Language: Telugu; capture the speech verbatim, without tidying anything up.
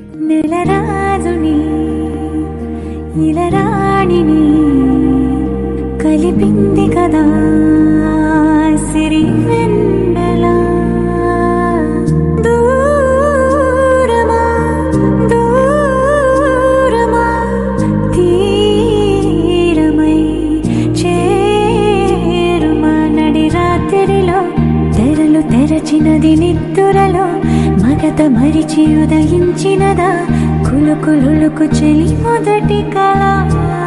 నెలరాజుని ఇలరాణిని కలిపింది కదా సిరి వెన్నెల. దూరమా దూరమా తీరమై చేరుమా నడి రాత్రిలో తెరలు తెరచినది నిద్దురలో మగత మరిచి ఉదయించినదా కులుకులుకు చెలి మొదటి కళ.